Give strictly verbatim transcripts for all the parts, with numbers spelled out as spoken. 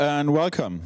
and welcome.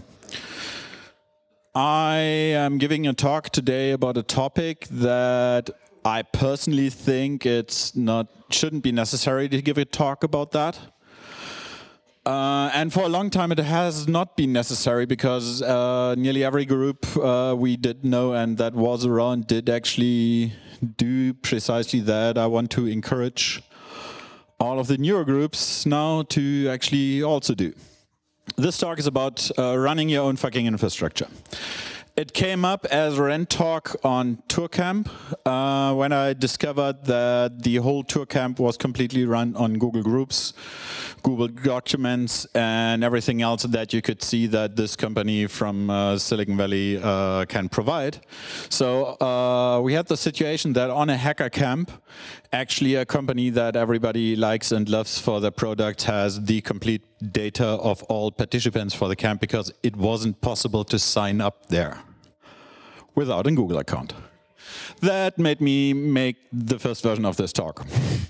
I am giving a talk today about a topic that I personally think it's not shouldn't be necessary to give a talk about that. Uh, and for a long time it has not been necessary because uh, nearly every group uh, we did know and that was around did actually do precisely that. I want to encourage all of the newer groups now to actually also do. This talk is about uh, running your own fucking infrastructure. It came up as a rent talk on TourCamp uh, when I discovered that the whole TourCamp was completely run on Google Groups, Google Documents, and everything else that you could see that this company from uh, Silicon Valley uh, can provide. So uh, we had the situation that on a hacker camp, actually a company that everybody likes and loves for their product has the complete data of all participants for the camp because it wasn't possible to sign up there without a Google account. That made me make the first version of this talk.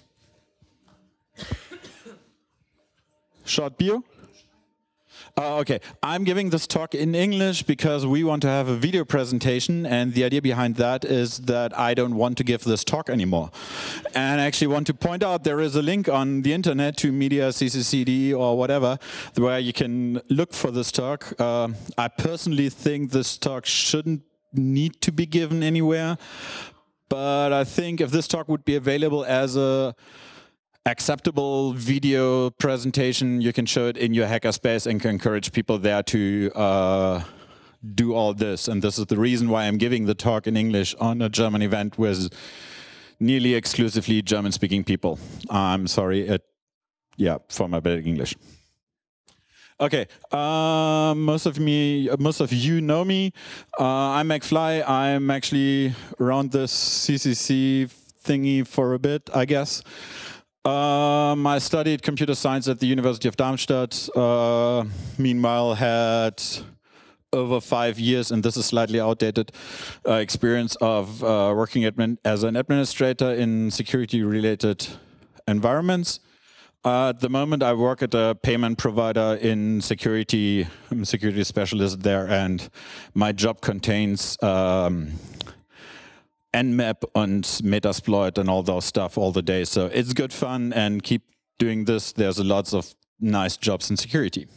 Short bio? Uh, okay, I'm giving this talk in English because we want to have a video presentation, and the idea behind that is that I don't want to give this talk anymore. And I actually want to point out there is a link on the internet to Media, C C C D or whatever, where you can look for this talk. Uh, I personally think this talk shouldn't need to be given anywhere, but I think if this talk would be available as a acceptable video presentation, you can show it in your hackerspace and can encourage people there to uh, do all this. And this is the reason why I'm giving the talk in English on a German event with nearly exclusively German-speaking people. I'm sorry, it, yeah, for my bad English. Okay, uh, most of me, most of you know me. Uh, I'm McFly. I'm actually around this C C C thingy for a bit, I guess. Um, I studied computer science at the University of Darmstadt. Uh, meanwhile, had over five years, and this is slightly outdated, uh, experience of uh, working admin as an administrator in security-related environments. Uh, at the moment, I work at a payment provider in security. I'm a security specialist there, and my job contains um, Nmap and Metasploit and all those stuff all the day. So it's good fun, and keep doing this. There's lots of nice jobs in security.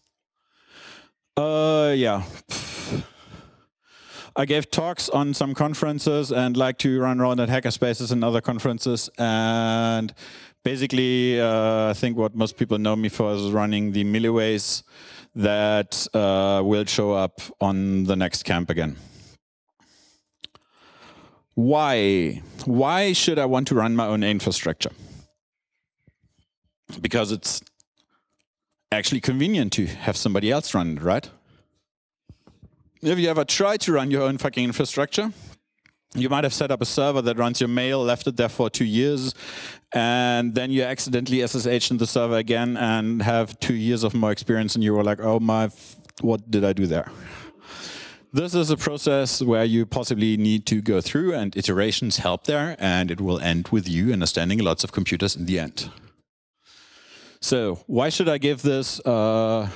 Uh, yeah. I gave talks on some conferences and like to run around at hackerspaces and other conferences. And basically, uh, I think what most people know me for is running the Milliways that uh, will show up on the next camp again. Why? Why should I want to run my own infrastructure? Because it's actually convenient to have somebody else run it, right? Have you ever tried to run your own fucking infrastructure? You might have set up a server that runs your mail, left it there for two years, and then you accidentally S S H'd in the server again and have two years of more experience, and you were like, oh my, what did I do there? This is a process where you possibly need to go through, and iterations help there, and it will end with you understanding lots of computers in the end. So why should I give this? Uh...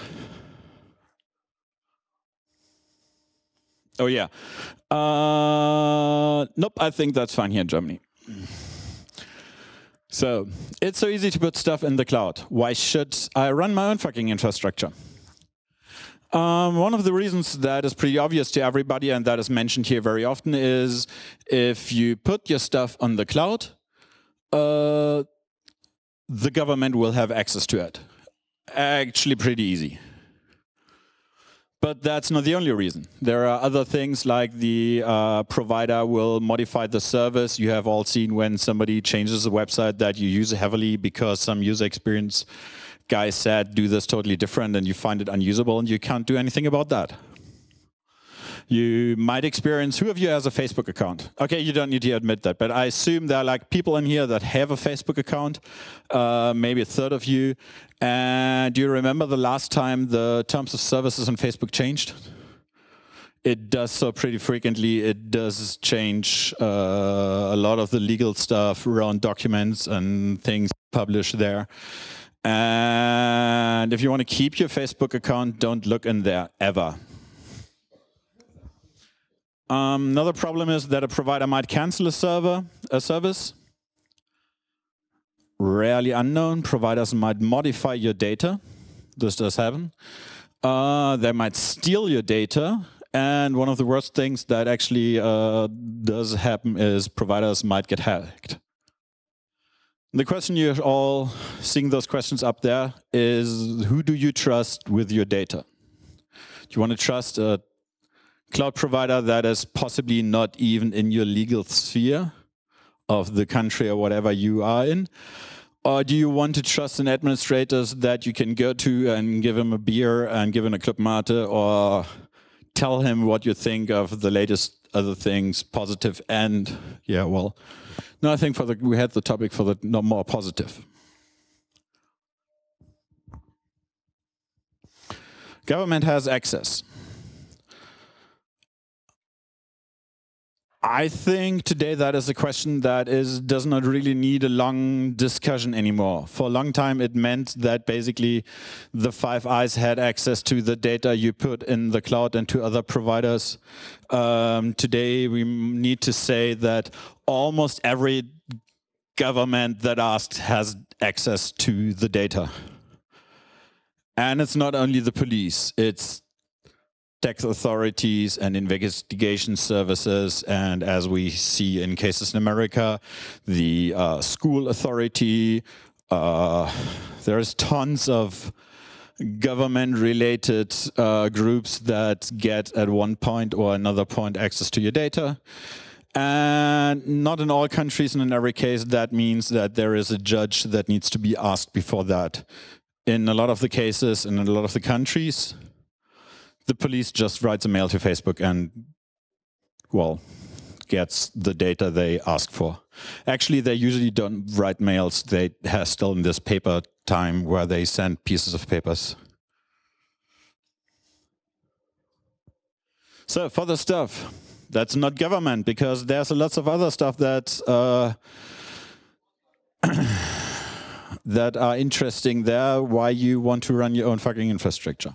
Oh yeah. Uh... Nope, I think that's fine here in Germany. So it's so easy to put stuff in the cloud. Why should I run my own fucking infrastructure? Um, one of the reasons that is pretty obvious to everybody and that is mentioned here very often is if you put your stuff on the cloud, uh, the government will have access to it. Actually pretty easy. But that's not the only reason. There are other things like the uh, provider will modify the service. You have all seen when somebody changes a website that you use heavily because some user experience guy said do this totally different and you find it unusable and you can't do anything about that. You might experience, who of you has a Facebook account? Okay, you don't need to admit that, but I assume there are like people in here that have a Facebook account, uh, maybe a third of you. And do you remember the last time the terms of services on Facebook changed? It does so pretty frequently. It does change uh, a lot of the legal stuff around documents and things published there. And if you want to keep your Facebook account, don't look in there ever. Um, another problem is that a provider might cancel a server, a service. Rarely unknown, providers might modify your data. This does happen. Uh, they might steal your data. And one of the worst things that actually uh, does happen is providers might get hacked. The question you're all seeing those questions up there is, who do you trust with your data? Do you want to trust a cloud provider that is possibly not even in your legal sphere of the country or whatever you are in? Or do you want to trust an administrator that you can go to and give him a beer and give him a club mate, or tell him what you think of the latest other things, positive and, yeah, well, no, I think for the, we had the topic for the no, more positive. Government has access. I think today that is a question that is does not really need a long discussion anymore. For a long time it meant that basically the Five Eyes had access to the data you put in the cloud and to other providers. Um, today we need to say that almost every government that asked has access to the data. And it's not only the police, it's tax authorities and investigation services, and as we see in cases in America, the uh, school authority. Uh, there's tons of government-related uh, groups that get at one point or another point access to your data. And not in all countries and in every case that means that there is a judge that needs to be asked before that. In a lot of the cases, and in a lot of the countries, the police just writes a mail to Facebook and, well, gets the data they ask for. Actually, they usually don't write mails. They have still in this paper time where they send pieces of papers. So for the stuff, that's not government, because there's lots of other stuff that uh, that are interesting there, why you want to run your own fucking infrastructure.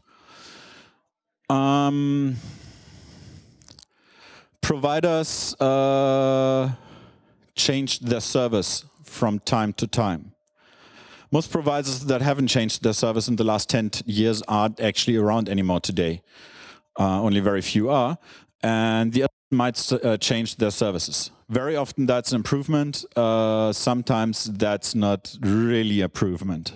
Um, providers uh, changed their service from time to time. Most providers that haven't changed their service in the last ten years aren't actually around anymore today. Uh, only very few are. And the others might uh, change their services. Very often that's an improvement. Uh, sometimes that's not really improvement.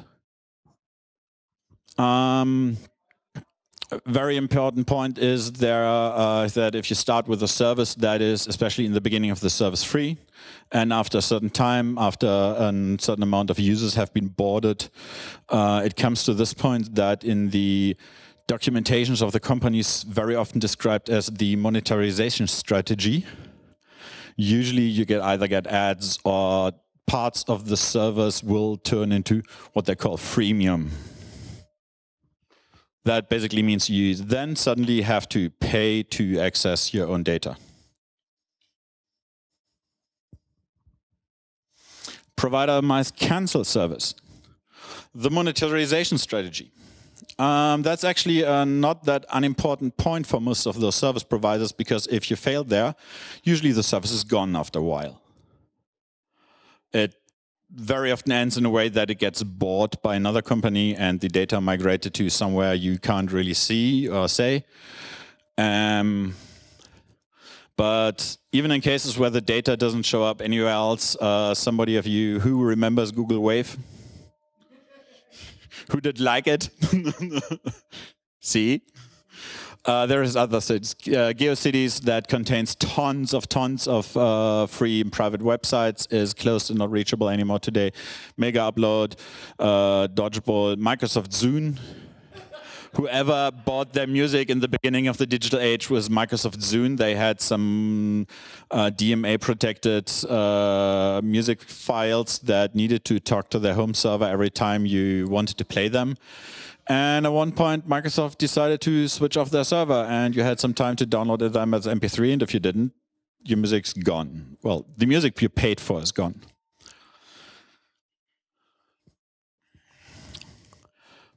Um, A very important point is there uh, that if you start with a service that is, especially in the beginning of the service, free, and after a certain time, after a certain amount of users have been boarded, uh, it comes to this point that in the documentations of the companies very often described as the monetization strategy. Usually you get either get ads or parts of the service will turn into what they call freemium. That basically means you then suddenly have to pay to access your own data. Provider might cancel service. The monetization strategy. Um, that's actually uh, not that unimportant point for most of those service providers, because if you fail there, usually the service is gone after a while. It very often ends in a way that it gets bought by another company and the data migrated to somewhere you can't really see or say. Um, but even in cases where the data doesn't show up anywhere else, uh, somebody of you who remembers Google Wave? Who did like it? See? Uh, there is other cities, uh, GeoCities, that contains tons of tons of uh, free and private websites, is closed and not reachable anymore today. Mega Upload, uh, Dodgeball, Microsoft Zune. Whoever bought their music in the beginning of the digital age was Microsoft Zune. They had some uh, D M A-protected uh, music files that needed to talk to their home server every time you wanted to play them. And at one point, Microsoft decided to switch off their server, and you had some time to download it as M P three, and if you didn't, your music's gone. Well, the music you paid for is gone.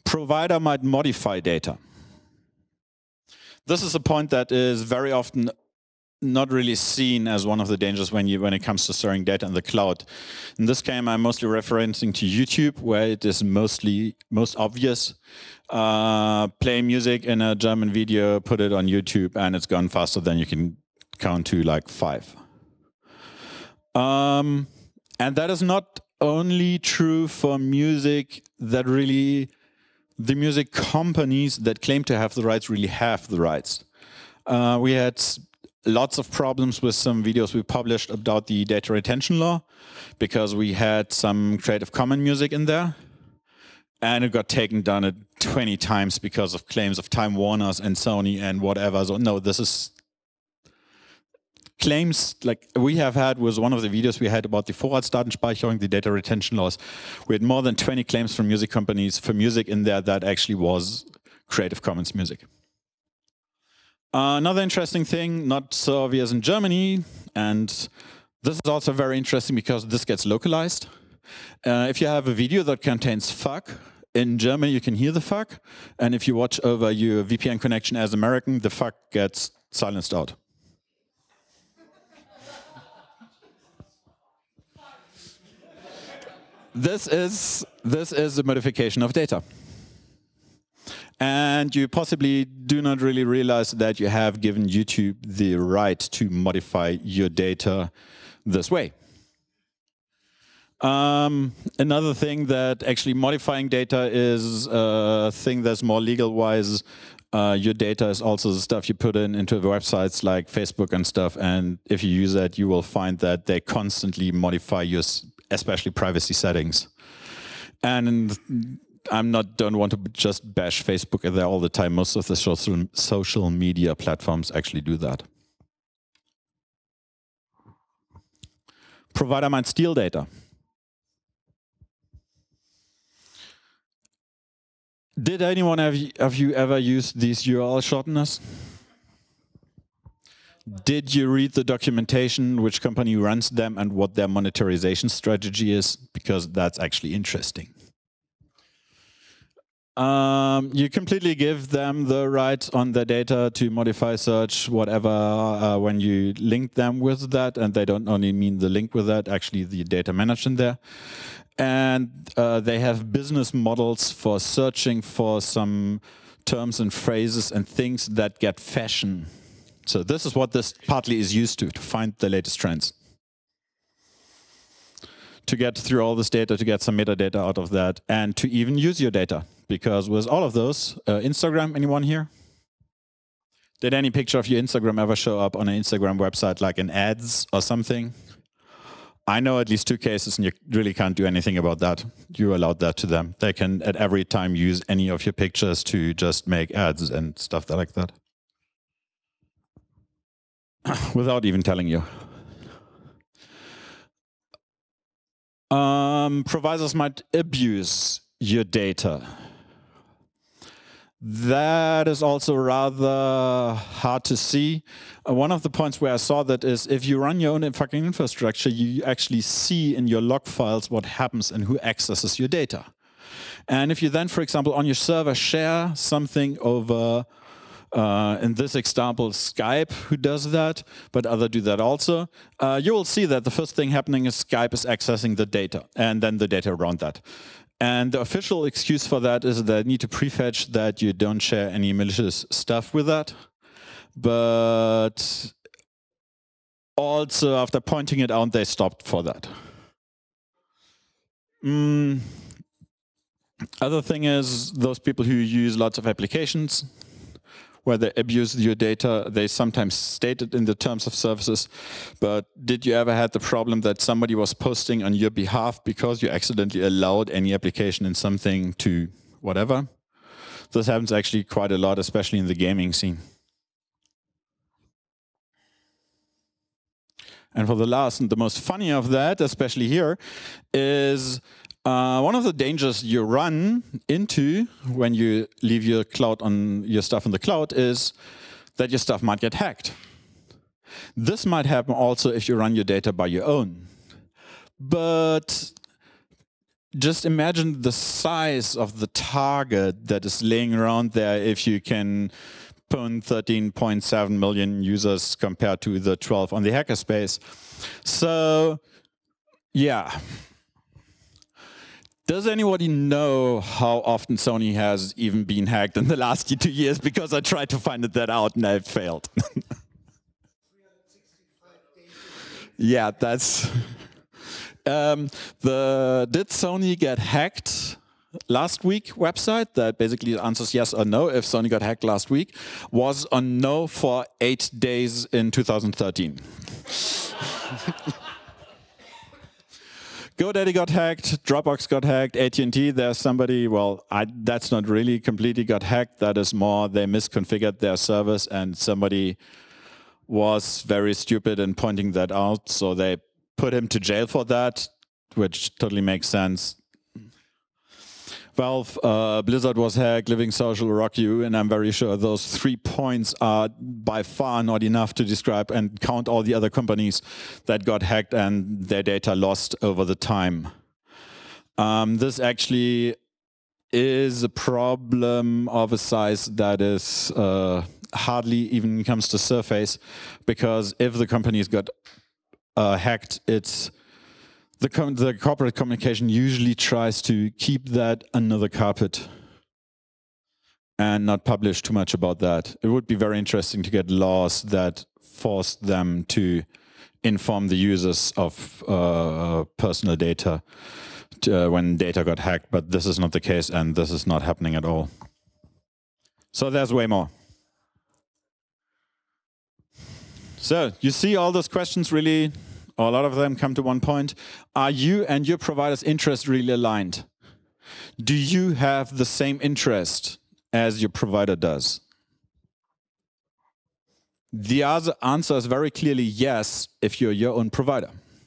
Provider might modify data. This is a point that is very often not really seen as one of the dangers when you when it comes to storing data in the cloud. In this case, I'm mostly referencing to YouTube, where it is mostly most obvious. Uh, play music in a German video, put it on YouTube, and it's gone faster than you can count to like five. Um, and that is not only true for music that really, the music companies that claim to have the rights really have the rights. Uh, we had lots of problems with some videos we published about the data retention law, because we had some Creative Commons music in there, and it got taken down twenty times because of claims of Time Warners and Sony and whatever. So no, this is claims like we have had was one of the videos we had about the Vorratsdatenspeicherung, the data retention laws. We had more than twenty claims from music companies for music in there that actually was Creative Commons music. Uh, another interesting thing, not so obvious in Germany, and this is also very interesting because this gets localized. Uh, if you have a video that contains fuck, in Germany you can hear the fuck, and if you watch over your V P N connection as American, the fuck gets silenced out. This is, this is a modification of data. And you possibly do not really realize that you have given YouTube the right to modify your data this way. Um, another thing that actually modifying data is a thing that's more legal-wise. Uh, your data is also the stuff you put in into websites like Facebook and stuff. And if you use that, you will find that they constantly modify your, especially privacy settings. And I'm not don't want to just bash Facebook there all the time. Most of the social social media platforms actually do that. Provider might steal data. Did anyone have you, have you ever used these U R L shorteners? Did you read the documentation, which company runs them, and what their monetization strategy is? Because that's actually interesting. Um, you completely give them the right on their data to modify search, whatever, uh, when you link them with that, and they don't only mean the link with that, actually the data managed in there. And uh, they have business models for searching for some terms and phrases and things that get fashion. So this is what this partly is used to, to find the latest trends. To get through all this data, to get some metadata out of that, and to even use your data. Because with all of those, uh, Instagram, anyone here? Did any picture of your Instagram ever show up on an Instagram website, like in ads or something? I know at least two cases, and you really can't do anything about that. You allowed that to them. They can, at every time, use any of your pictures to just make ads and stuff like that. Without even telling you. Um, providers might abuse your data. That is also rather hard to see. Uh, one of the points where I saw that is if you run your own fucking infrastructure, you actually see in your log files what happens and who accesses your data. And if you then, for example, on your server share something over, uh, in this example, Skype, who does that, but others do that also, uh, you will see that the first thing happening is Skype is accessing the data, and then the data around that. And the official excuse for that is that they need to prefetch that you don't share any malicious stuff with that. But also, after pointing it out, they stopped for that. Mm. Other thing is, those people who use lots of applications, where they abuse your data, they sometimes state it in the terms of services. But did you ever had the problem that somebody was posting on your behalf because you accidentally allowed any application in something to whatever? This happens actually quite a lot, especially in the gaming scene. And for the last and the most funny of that, especially here, is Uh, one of the dangers you run into when you leave your cloud on your stuff in the cloud is that your stuff might get hacked. This might happen also if you run your data by your own. But just imagine the size of the target that is laying around there if you can pwn thirteen point seven million users compared to the twelve on the hackerspace. So, yeah. Does anybody know how often Sony has even been hacked in the last two years? Because I tried to find that out and I failed. Yeah, that's... Um, the did Sony get hacked last week website that basically answers yes or no if Sony got hacked last week was on no for eight days in two thousand thirteen. GoDaddy got hacked, Dropbox got hacked, A T and T, there's somebody, well, I, that's not really completely got hacked. That is more they misconfigured their service and somebody was very stupid in pointing that out. So they put him to jail for that, which totally makes sense. Valve, uh, Blizzard was hacked, Living Social, RockYou, and I'm very sure those three points are by far not enough to describe and count all the other companies that got hacked and their data lost over the time. Um, this actually is a problem of a size that is uh, hardly even comes to surface, because if the companies got uh, hacked, it's The, com the corporate communication usually tries to keep that under the carpet and not publish too much about that. It would be very interesting to get laws that force them to inform the users of uh, personal data to, uh, when data got hacked, but this is not the case and this is not happening at all. So there's way more. So you see all those questions really, a lot of them come to one point. Are you and your provider's interest really aligned? Do you have the same interest as your provider does? The other answer is very clearly yes, if you're your own provider.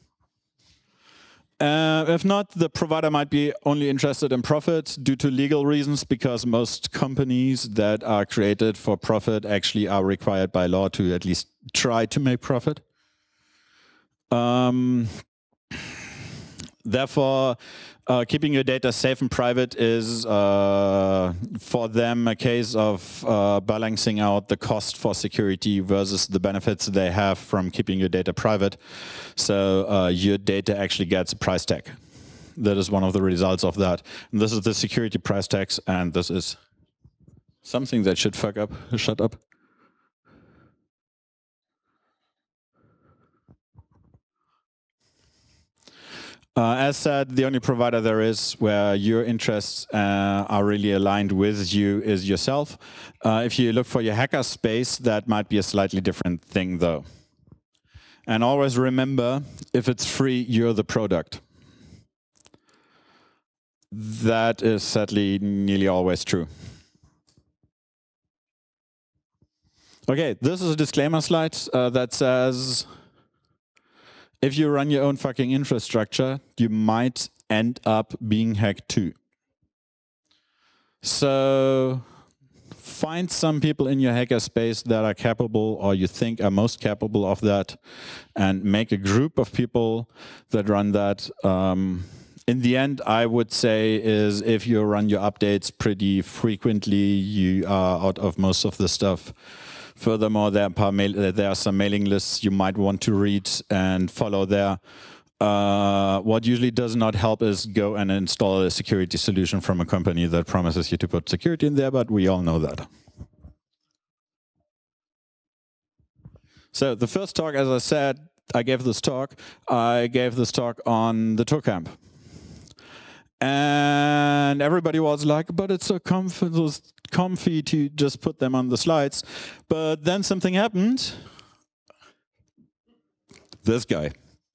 Uh, if not, the provider might be only interested in profit due to legal reasons, because most companies that are created for profit actually are required by law to at least try to make profit. Um, therefore, uh, keeping your data safe and private is, uh, for them, a case of uh, balancing out the cost for security versus the benefits they have from keeping your data private. So uh, your data actually gets a price tag. That is one of the results of that. And this is the security price tags, and this is something that should fuck up, shut up. Uh, as said, the only provider there is where your interests uh, are really aligned with you is yourself. Uh, if you look for your hacker space, that might be a slightly different thing, though. And always remember, if it's free, you're the product. That is sadly nearly always true. Okay, this is a disclaimer slide uh, that says, if you run your own fucking infrastructure, you might end up being hacked too. So find some people in your hacker space that are capable, or you think are most capable of that, and make a group of people that run that. Um, in the end, I would say is if you run your updates pretty frequently, you are out of most of the stuff. Furthermore, there are, there are some mailing lists you might want to read and follow there. Uh, what usually does not help is go and install a security solution from a company that promises you to put security in there, but we all know that. So the first talk, as I said, I gave this talk. I gave this talk on the ToorCamp. And everybody was like, but it's so comfy, comfy to just put them on the slides. But then something happened. This guy.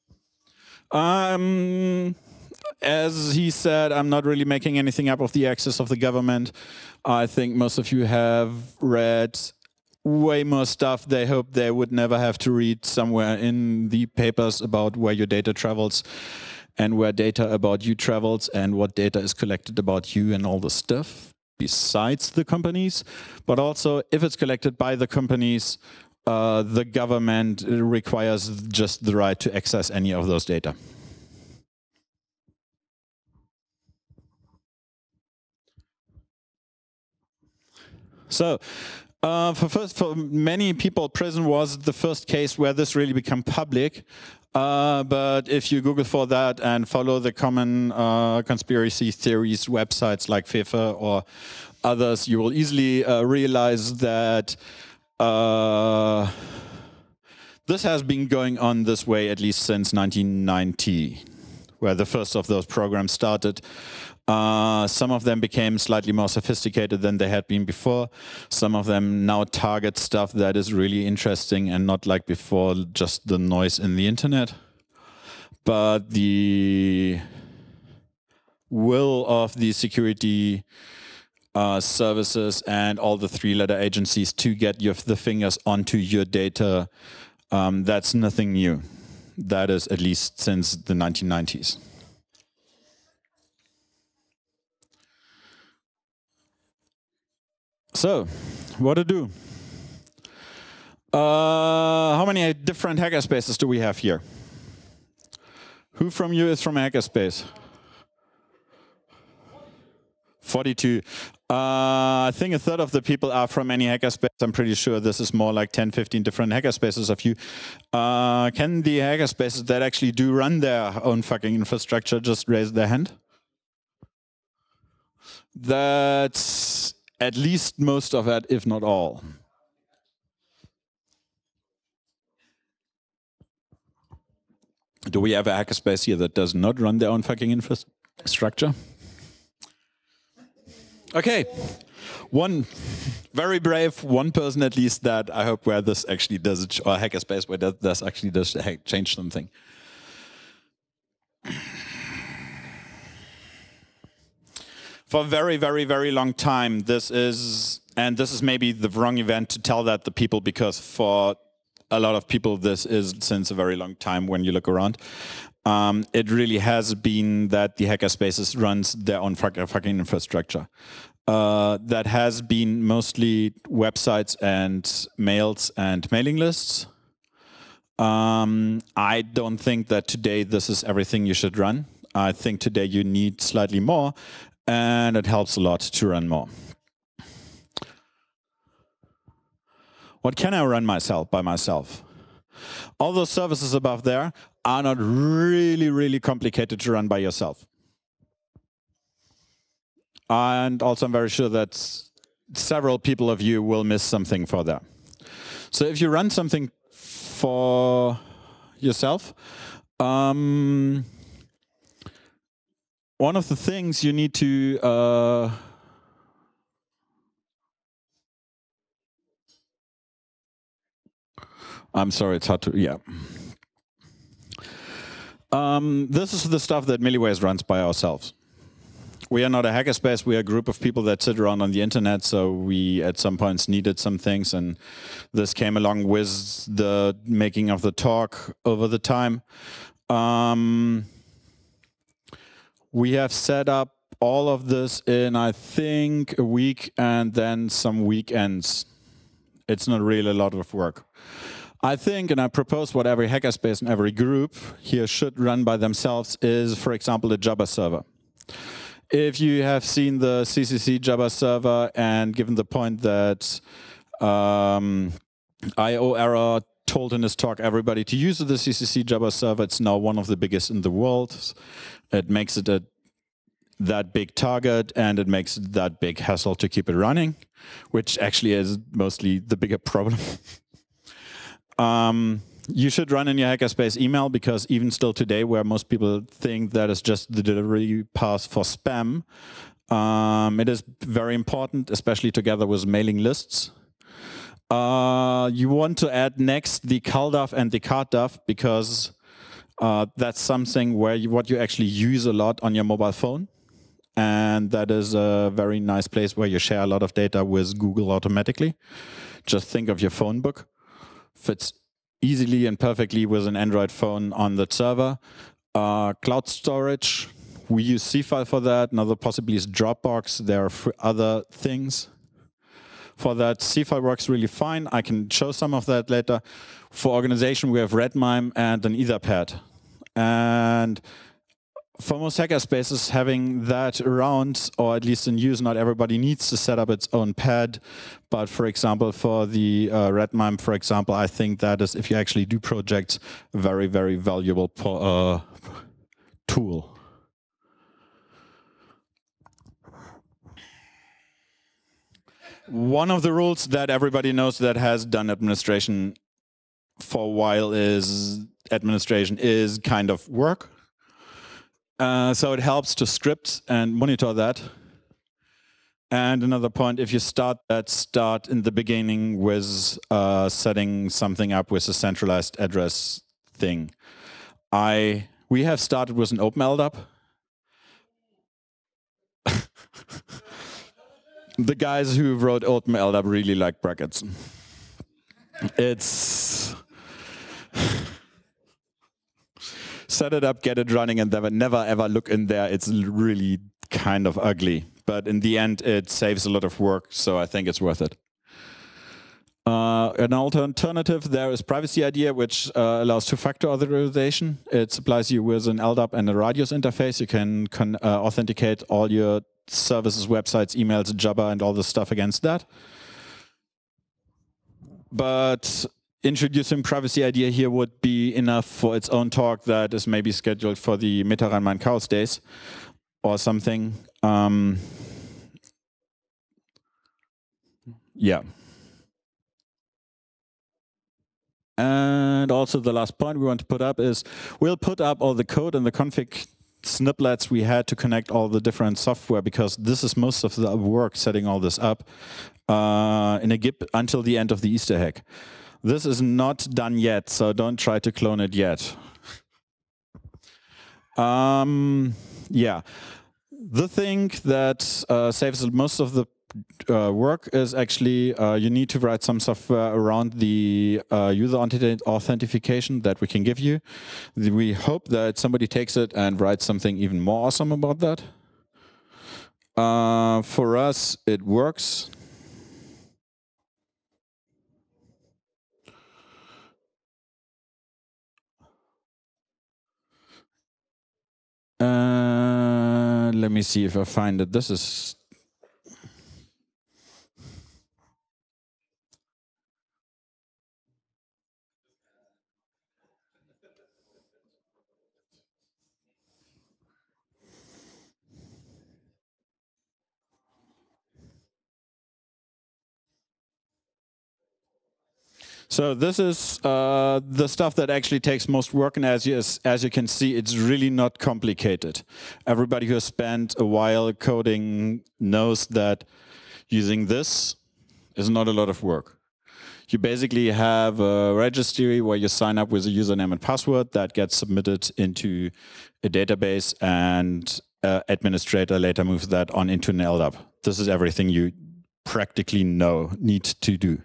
Um, as he said, I'm not really making anything up of the access of the government. I think most of you have read way more stuff they hope they would never have to read somewhere in the papers about where your data travels, and where data about you travels, and what data is collected about you and all the stuff besides the companies. But also, if it's collected by the companies, uh, the government requires just the right to access any of those data. So, uh, for first, for many people, prison was the first case where this really became public. Uh, but if you Google for that and follow the common uh, conspiracy theories websites like FIFA or others, you will easily uh, realize that uh, this has been going on this way at least since nineteen ninety, where the first of those programs started. Uh, some of them became slightly more sophisticated than they had been before. Some of them now target stuff that is really interesting and not like before, just the noise in the internet. But the will of the security uh, services and all the three-letter agencies to get your, the fingers onto your data, um, that's nothing new. That is at least since the nineteen nineties. So, what to do? Uh, how many different hackerspaces do we have here? Who from you is from a hackerspace? forty-two. Uh, I think a third of the people are from any hackerspace. I'm pretty sure this is more like ten, fifteen different hackerspaces of you. Uh, can the hackerspaces that actually do run their own fucking infrastructure just raise their hand? That's at least most of it, if not all. Do we have a hackerspace here that does not run their own fucking infrastructure? Okay, one very brave, one person at least that I hope where this actually does, it, or hackerspace where that this actually does change something. For a very, very, very long time, this is, and this is maybe the wrong event to tell that the people, because for a lot of people this is since a very long time when you look around. Um, it really has been that the hackerspaces runs their own fucking infrastructure. Uh, that has been mostly websites and mails and mailing lists. Um, I don't think that today this is everything you should run. I think today you need slightly more, and it helps a lot to run more. What can I run myself by myself? All those services above there are not really, really complicated to run by yourself. And also I'm very sure that several people of you will miss something for that. So if you run something for yourself, um, one of the things you need to uh, I'm sorry, it's hard to, yeah. Um, this is the stuff that Milliways runs by ourselves. We are not a hackerspace, we are a group of people that sit around on the internet, so we at some points needed some things, and this came along with the making of the talk over the time. Um, we have set up all of this in, I think, a week and then some weekends. It's not really a lot of work. I think, and I propose what every hackerspace and every group here should run by themselves is, for example, a Jabber server. If you have seen the C C C Jabber server, and given the point that um, I O Error told in his talk everybody to use the C C C Jabber server, it's now one of the biggest in the world. It makes it a that big target, and it makes it that big hassle to keep it running, which actually is mostly the bigger problem. Um, you should run in your hackerspace email, because even still today, where most people think that is just the delivery path for spam, um, it is very important, especially together with mailing lists. Uh, you want to add next the CalDAV and the CardDAV, because uh, that's something where you, what you actually use a lot on your mobile phone. And that is a very nice place where you share a lot of data with Google automatically. Just think of your phone book. Fits easily and perfectly with an Android phone on that server. Uh, cloud storage, we use C-File for that. Another possibly is Dropbox. There are other things for that. C-File works really fine. I can show some of that later. For organization, we have Redmine and an Etherpad. And for most hackerspaces, having that around, or at least in use, not everybody needs to set up its own pad. But for example, for the uh, Redmine, for example, I think that is, if you actually do projects, a very, very valuable uh, tool. One of the rules that everybody knows that has done administration for a while is administration is kind of work. Uh, so it helps to script and monitor that. And another point, if you start that, start in the beginning with uh, setting something up with a centralized address thing. I we have started with an open L D A P. The guys who wrote open L D A P really like brackets. It's set it up, get it running, and never, never ever look in there. It's really kind of ugly. But in the end, it saves a lot of work, so I think it's worth it. Uh, an alternative there is Privacy I D E, which uh, allows two-factor authorization. It supplies you with an L D A P and a Radius interface. You can, can uh, authenticate all your services, websites, emails, Jabber, and all this stuff against that. But introducing Privacy I D E here would be enough for its own talk that is maybe scheduled for the Meta Rhein-Main-Chaos days or something. Um, yeah. And also the last point we want to put up is we'll put up all the code and the config snippets we had to connect all the different software, because this is most of the work setting all this up uh, in a Git until the end of the Easter egg. This is not done yet, so don't try to clone it yet. Um, yeah, the thing that uh, saves most of the uh, work is actually uh, you need to write some software around the uh, user authentication that we can give you. We hope that somebody takes it and writes something even more awesome about that. Uh, for us, it works. Uh, let me see if I find it. This is So this is uh, the stuff that actually takes most work, and as you, as, as you can see, it's really not complicated. Everybody who has spent a while coding knows that using this is not a lot of work. You basically have a registry where you sign up with a username and password that gets submitted into a database, and uh, administrator later moves that on into an L D A P. This is everything you practically know need to do.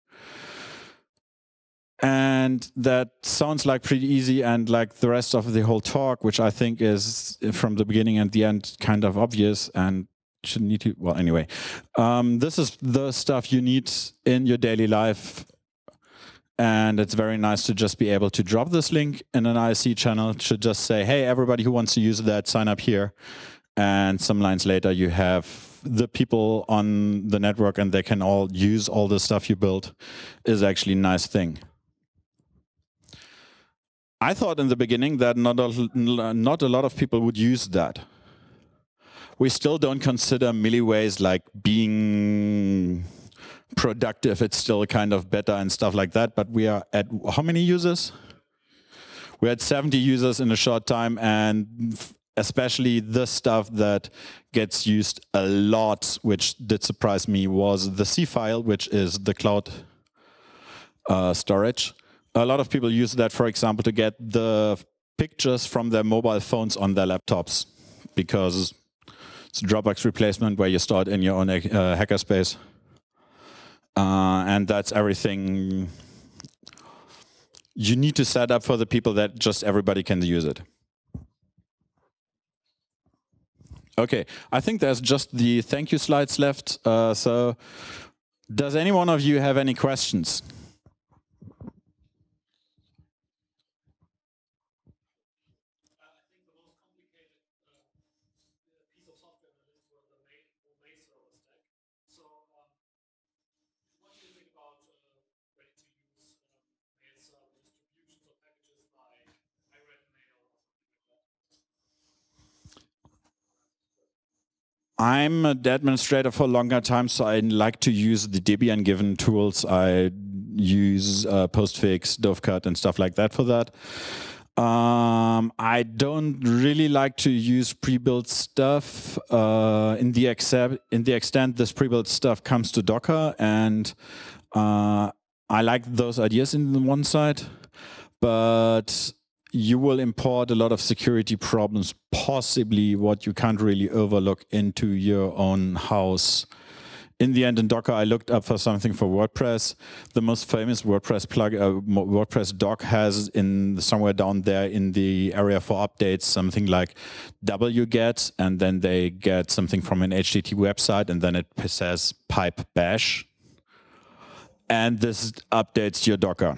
And that sounds like pretty easy, and like the rest of the whole talk, which I think is from the beginning and the end kind of obvious and shouldn't need to, well, anyway. Um, this is the stuff you need in your daily life. And it's very nice to just be able to drop this link in an I S C channel, to just say, hey, everybody who wants to use that, sign up here. And some lines later, you have the people on the network and they can all use all the stuff you built. Is actually a nice thing. I thought in the beginning that not a, not a lot of people would use that. We still don't consider Milliways like being productive. It's still kind of better and stuff like that. But we are at how many users? We're at seventy users in a short time, and especially the stuff that gets used a lot, which did surprise me, was the C file, which is the cloud uh, storage. A lot of people use that, for example, to get the pictures from their mobile phones on their laptops, because it's a Dropbox replacement where you store it in your own uh, hackerspace. Uh, and that's everything you need to set up for the people that just everybody can use it. Okay, I think there's just the thank you slides left. Uh, so does any one of you have any questions? I'm an administrator for a longer time, so I like to use the Debian given tools. I use uh, Postfix, Dovecot, and stuff like that for that. Um, I don't really like to use pre-built stuff uh, in the accept in the extent this pre-built stuff comes to Docker, and uh, I like those ideas in the one side, but you will import a lot of security problems, possibly what you can't really overlook into your own house. In the end, in Docker, I looked up for something for WordPress. The most famous WordPress plug, uh, WordPress doc has in somewhere down there in the area for updates something like wget, and then they get something from an H T T P website, and then it says pipe bash, and this updates your Docker.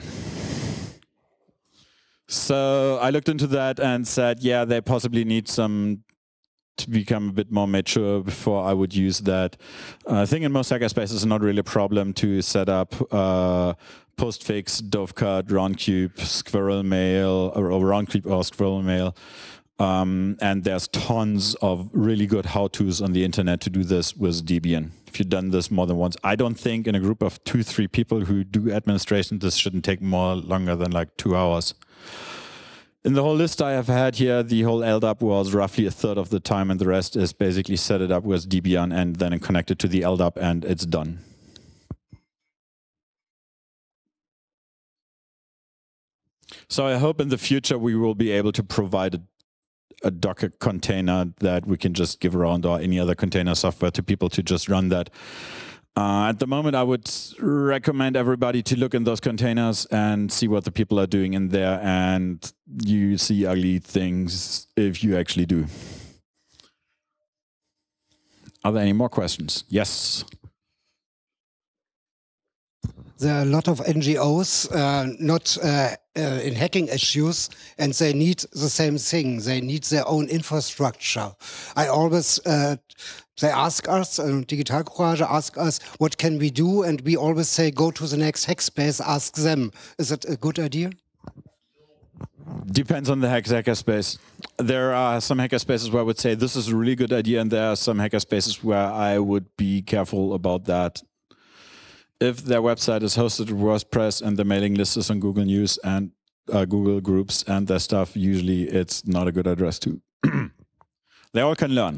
So I looked into that and said, yeah, they possibly need some to become a bit more mature before I would use that. Uh, I think in most hackerspaces it's not really a problem to set up uh, Postfix, Dovecot, Roundcube, Squirrel Mail, or, or Roundcube or Squirrel Mail. Um, and there's tons of really good how-tos on the internet to do this with Debian. If you've done this more than once, I don't think in a group of two, three people who do administration, this shouldn't take more longer than like two hours. In the whole list I have had here, the whole L D A P was roughly a third of the time, and the rest is basically set it up with Debian and then connect it to the L D A P, and it's done. So I hope in the future we will be able to provide a, a Docker container that we can just give around, or any other container software to people to just run that. Uh, at the moment, I would recommend everybody to look in those containers and see what the people are doing in there, and you see ugly things if you actually do. Are there any more questions? Yes. There are a lot of N G Os uh, not uh, uh, in hacking issues, and they need the same thing. They need their own infrastructure. I always, uh, they ask us, uh, Digital Courage ask us, what can we do? And we always say, go to the next hackspace, ask them. Is that a good idea? Depends on the hackerspace. There are some hackerspaces where I would say this is a really good idea, and there are some hackerspaces where I would be careful about that. If their website is hosted with WordPress and the mailing list is on Google News and uh, Google Groups and their stuff, usually it's not a good address too. They all can learn.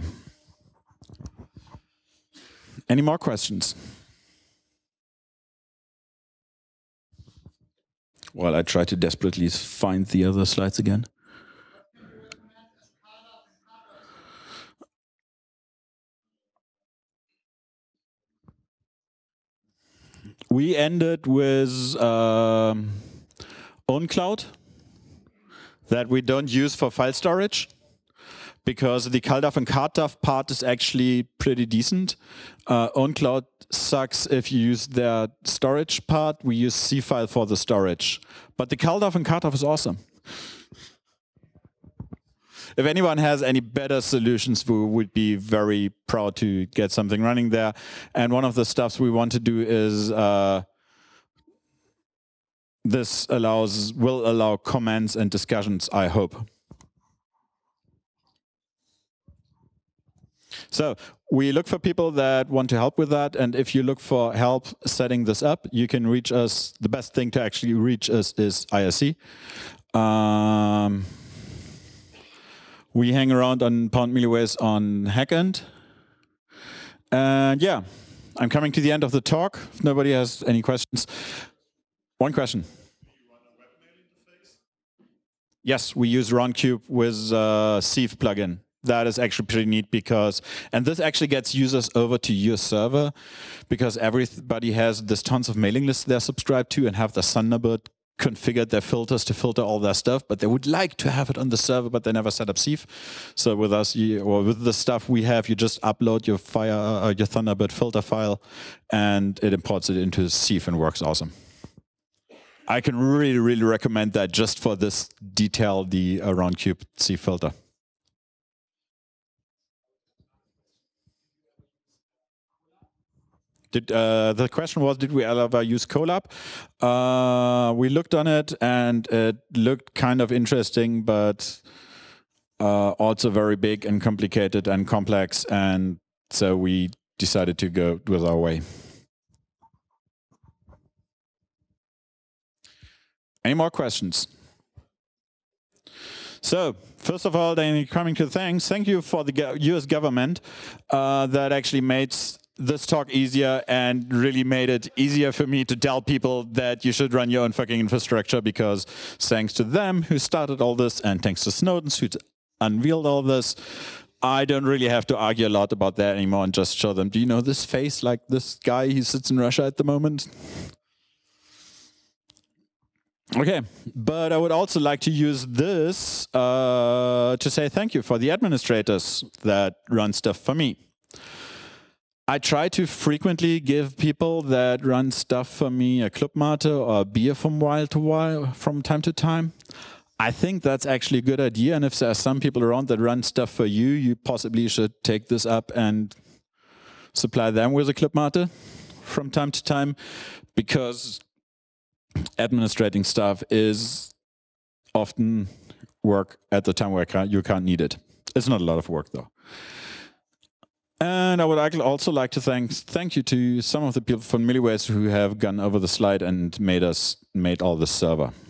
Any more questions? Well, I try to desperately find the other slides again. We ended with um, OwnCloud that we don't use for file storage, because the CalDAV and CardDAV part is actually pretty decent. Uh, OwnCloud sucks if you use their storage part. We use C-File for the storage. But the CalDAV and CardDAV is awesome. If anyone has any better solutions, we would be very proud to get something running there. And one of the stuffs we want to do is uh, this allows will allow comments and discussions, I hope. So we look for people that want to help with that, and if you look for help setting this up, you can reach us. The best thing to actually reach us is I R C. Um, we hang around on Pound Milliways on Hackend. And yeah, I'm coming to the end of the talk. If nobody has any questions. One question. Do you run a webmail interface? Yes, we use Roundcube with uh, Sieve plugin. That is actually pretty neat because, and this actually gets users over to your server, because everybody has this tons of mailing lists they're subscribed to and have the Thunderbird configured their filters to filter all their stuff, but they would like to have it on the server, but they never set up Sieve. So with us, you, or with the stuff we have, you just upload your Fire, uh, your Thunderbird filter file, and it imports it into Sieve and works awesome. I can really, really recommend that just for this detail, the uh, Roundcube Sieve filter. Did, uh, the question was, did we ever use Colab? Uh, we looked on it, and it looked kind of interesting, but uh, also very big and complicated and complex, and So we decided to go with our way. Any more questions? So, first of all, then coming to thanks, thank you for the U S government uh, that actually made this talk easier and really made it easier for me to tell people that you should run your own fucking infrastructure, because thanks to them who started all this and thanks to Snowden's who unveiled all this, I don't really have to argue a lot about that anymore and just show them, do you know this face, like this guy who sits in Russia at the moment? Okay, but I would also like to use this uh, to say thank you for the administrators that run stuff for me. I try to frequently give people that run stuff for me a Clubmate or a beer from while to while, from time to time. I think that's actually a good idea, and if there are some people around that run stuff for you, you possibly should take this up and supply them with a Clubmate from time to time, because administrating stuff is often work at the time where you can't need it. It's not a lot of work, though. And I would also like to thank thank you to some of the people from Milliways who have gone over the slide and made us made all this server.